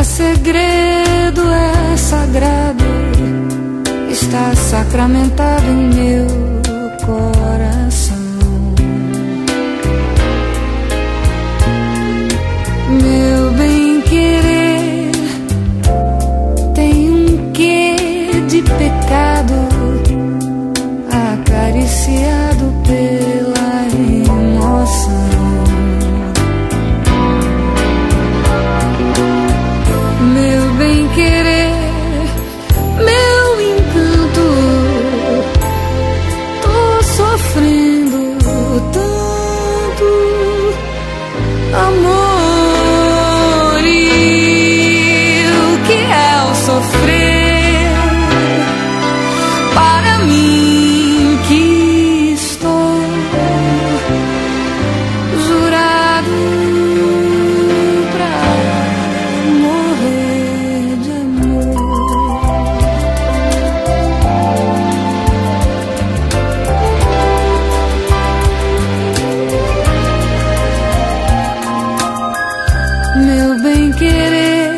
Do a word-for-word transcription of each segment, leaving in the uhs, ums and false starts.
É segredo, é sagrado, está sacramentado em meu coração. Meu bem-querer tem um quê de pecado, acariciado pela emoção. Meu bem-querer, meu encanto, tô sofrendo tanto amor. E o que é o sofrer para mim que estou jurado pra morrer de amor? Meu bem-querer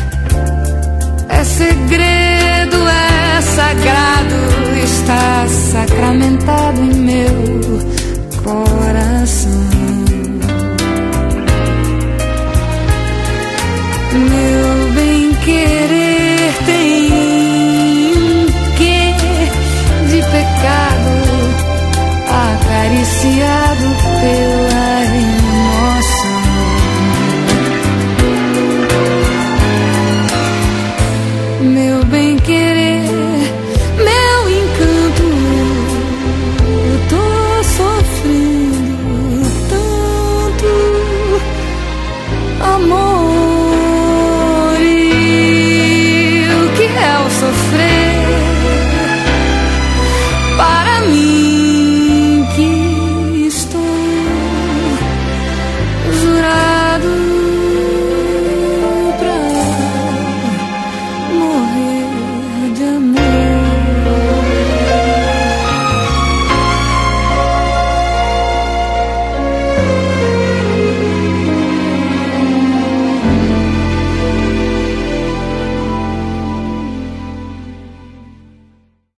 é segredo, é sagrado, está sacramentado em meu coração. Meu bem-querer tem um quê de pecado, acariciado pelo